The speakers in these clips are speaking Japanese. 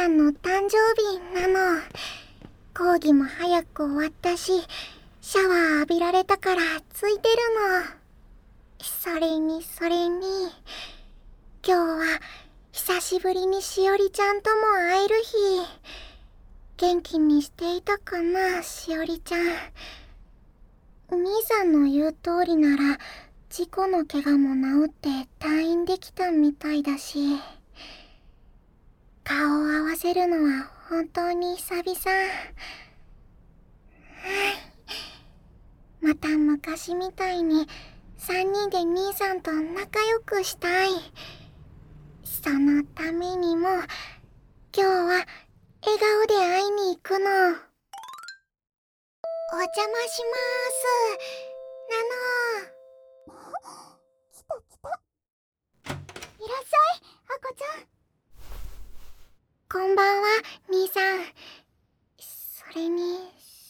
さんの誕生日なの。講義も早く終わったし、シャワー浴びられたからついてるの。それに、今日は久しぶりにしおりちゃんとも会える日。元気にしていたかな、しおりちゃん。兄さんの言う通りなら、事故の怪我も治って退院できたみたいだし、顔を合わせるのは本当に久々。また昔みたいに3人で兄さんと仲良くしたい。そのためにも今日は笑顔で会いに行くの。お邪魔しまーす。 来た来た。 いらっしゃい、あこちゃん。こんばんは、兄さん。それに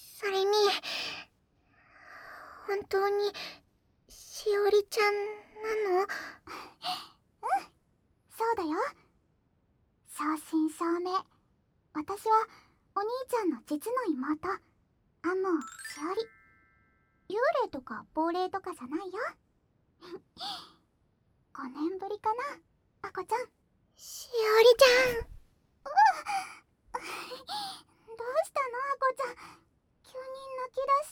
本当にしおりちゃんなの？ そうだよ。正真正銘。私はお兄ちゃんの実の妹、天羽しおり。幽霊とか亡霊とかじゃないよ。5年ぶりかな、あこちゃん。 しおりちゃん。 どうしたの、あこちゃん。急に泣き出して。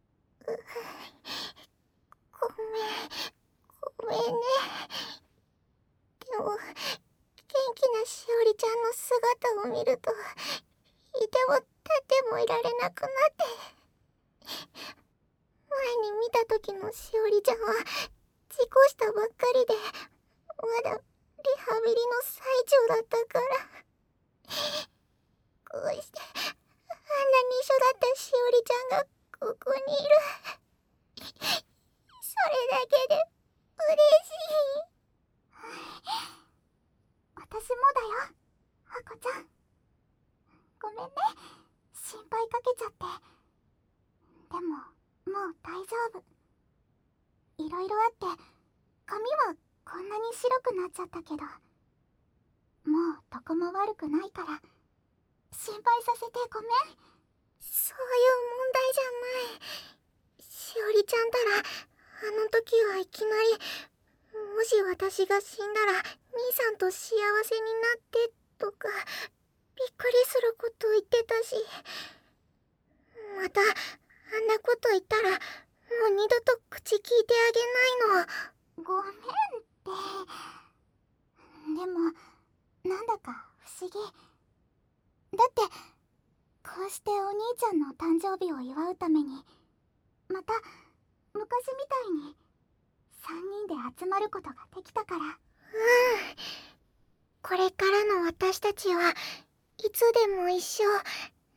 ごめんね。でも元気なしおりちゃんの姿を見ると、いても立ってもいられなくなって。前に見た時のしおりちゃんは事故したばっかりで、まだリハビリの最中だったから。こうしてあんなに一緒だったしおりちゃんがここにいる。それだけで嬉しい。 私もだよ、あこちゃん。ごめんね、心配かけちゃって。でももう大丈夫。いろいろあって髪はこんなに白くなっちゃったけど、もうどこも悪くないから心配させてごめん。 そういう問題じゃない。しおりちゃんたらあの時はいきなり、もし私が死んだら兄さんと幸せになってとかびっくりすること言ってたし、またあんなこと言ったらもう二度と口聞いてあげないの。 ごめんって。でもなんだか不思議だって、こうしてお兄ちゃんの誕生日を祝うためにまた昔みたいに3人で集まることができたから。 これからの私たちはいつでも一緒なの。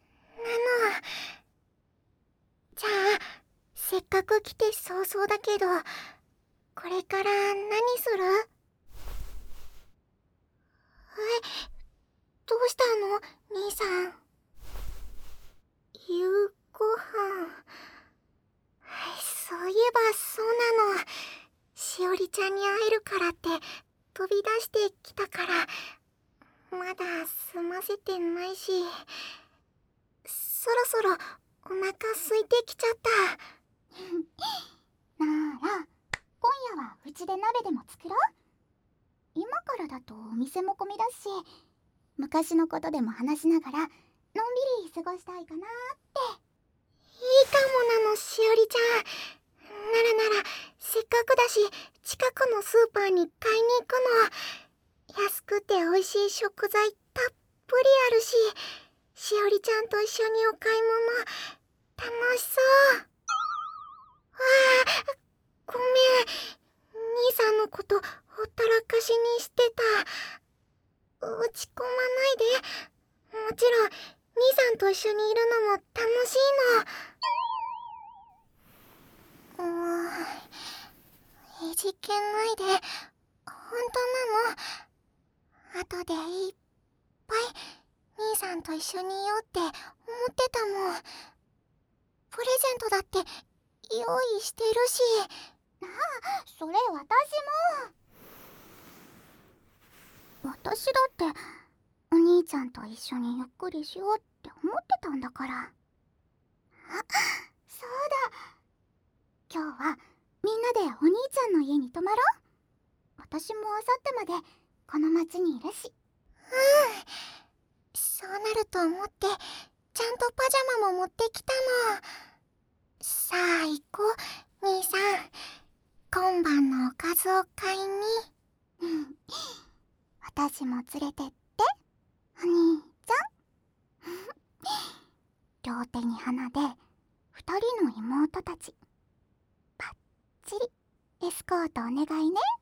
じゃあせっかく来て早々だけど、これから何する？どうしたの兄さん。夕ご飯。そういえばそうなの。しおりちゃんに会えるからって飛び出してきたから、まだ済ませてないし、そろそろお腹空いてきちゃった。 なら今夜はうちで鍋でも作ろう。今からだとお店も混みだし、昔のことでも話しながらのんびり過ごしたいかなって。 いいかもなの、しおりちゃん。ならせっかくだし近くのスーパーに買いに行くの。安くて美味しい食材たっぷりあるし、しおりちゃんと一緒にお買い物楽しそう。わあ、ごめん。兄さんのことほったらかしにしてた。落ち込まないで。もちろん兄さんと一緒にいるのも楽しいの。いじけないで。本当なの？後でいっぱい兄さんと一緒にいようって思ってたもん。プレゼントだって用意してるし。 ああ、それ私も。私だってお兄ちゃんと一緒にゆっくりしようって思ってたんだから。あ、そうだ。今日はみんなでお兄ちゃんの家に泊まろう。私もあさってまでこの町にいるし。 そうなると思ってちゃんとパジャマも持ってきたの。さあ行こう兄さん、今晩のおかずを買いに。 私も連れてってお兄ちゃん。両手に花で2人の妹たちバッチリエスコートお願いね。